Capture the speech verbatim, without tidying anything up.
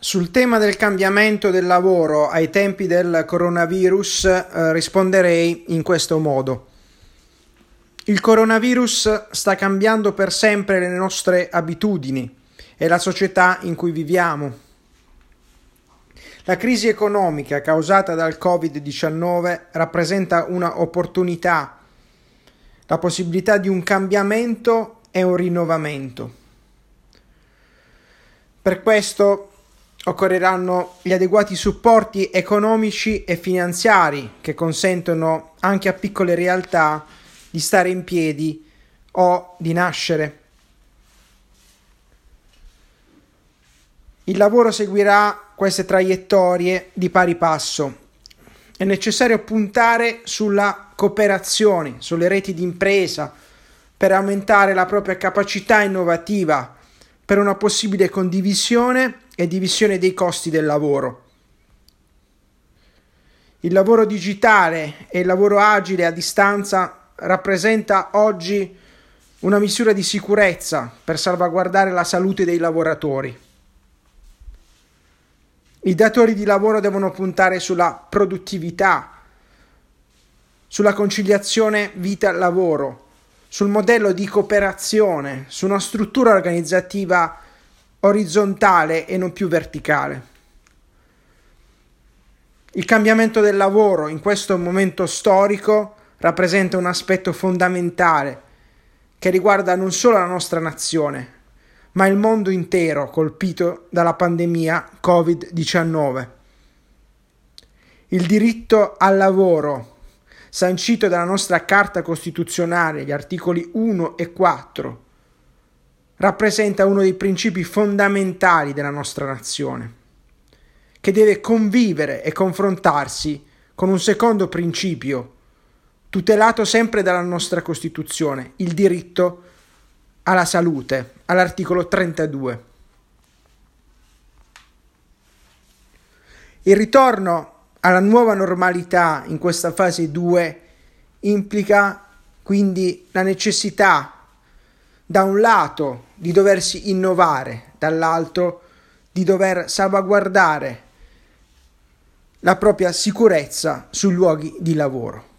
Sul tema del cambiamento del lavoro ai tempi del coronavirus eh, risponderei in questo modo. Il coronavirus sta cambiando per sempre le nostre abitudini e la società in cui viviamo. La crisi economica causata dal covid diciannove rappresenta una opportunità, la possibilità di un cambiamento e un rinnovamento. Per questo occorreranno gli adeguati supporti economici e finanziari che consentono anche a piccole realtà di stare in piedi o di nascere. Il lavoro seguirà queste traiettorie di pari passo. È necessario puntare sulla cooperazione, sulle reti di impresa, per aumentare la propria capacità innovativa, per una possibile condivisione e divisione dei costi del lavoro. Il lavoro digitale e il lavoro agile a distanza rappresenta oggi una misura di sicurezza per salvaguardare la salute dei lavoratori. I datori di lavoro devono puntare sulla produttività, sulla conciliazione vita-lavoro, sul modello di cooperazione, su una struttura organizzativa orizzontale e non più verticale. Il cambiamento del lavoro in questo momento storico rappresenta un aspetto fondamentale che riguarda non solo la nostra nazione, ma il mondo intero colpito dalla pandemia covid diciannove. Il diritto al lavoro, sancito dalla nostra Carta Costituzionale, gli articoli uno e quattro, rappresenta uno dei principi fondamentali della nostra nazione, che deve convivere e confrontarsi con un secondo principio, tutelato sempre dalla nostra Costituzione, il diritto alla salute, all'articolo trentadue. Il ritorno alla nuova normalità in questa fase due implica quindi la necessità, da un lato, di doversi innovare, dall'altro di dover salvaguardare la propria sicurezza sui luoghi di lavoro.